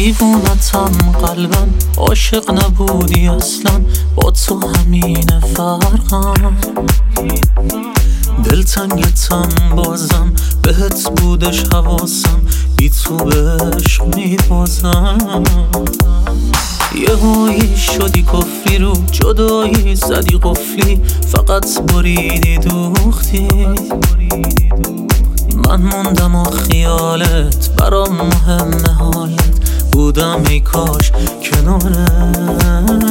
دیوونتم قلبم عاشق نبودی اصلا، با تو همین فرقم. دلتنگتم بازم بهت بودش حواسم، بی تو به عشق میبازم. یهویی شدی کفری رو جدایی زدی قفلی، فقط بریدی دوختی. من موندم و خیالت برام مهمه، حالت بودم ای کاش کنارت.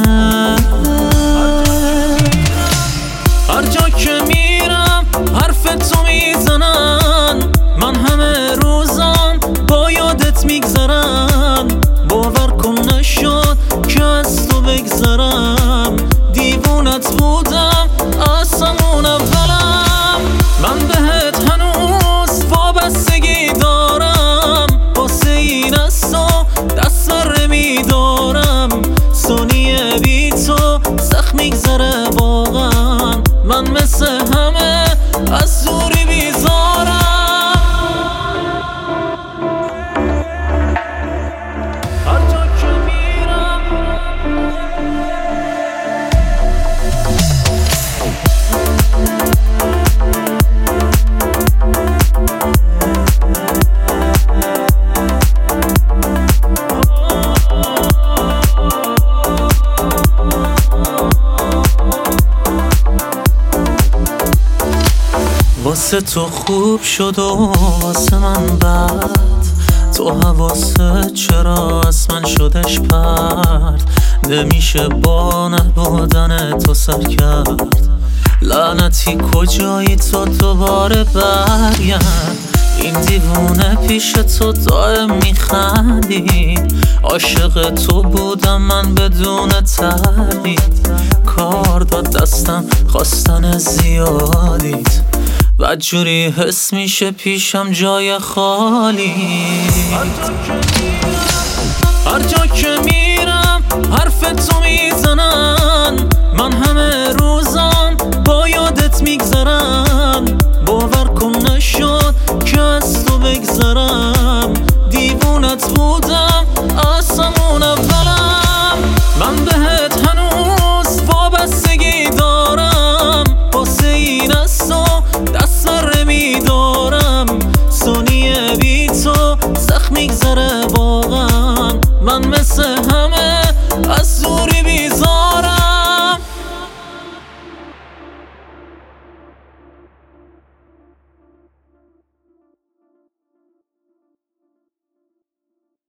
هر جا که میرم حرف تو میزنن، من همه روزم با یادت میگذرم. باور کن نشد که از تو بگذرم، دیوونت بودم از همون اولم. من بهت هنوز وابستگی دارم، واسه این از تو دست سر میدارم. ثانیه بی تو سخت میگذره واقعا، من مثل همه از دوری بیزارم. هر جا که میرم واسه تو خوب شد و واسه من بد، تو حواست چرا از من شدش پرد. نمیشه با نبودن تو سر کرد، لعنتی کجایی تو دوباره برگرد. این دیوونه پیش تو دائم میخندید، عاشق تو بودم من بدون تردید. کار داد دستم خواستن زیادیت، بدجوری حس میشه پیشم جای خالی. هر جا که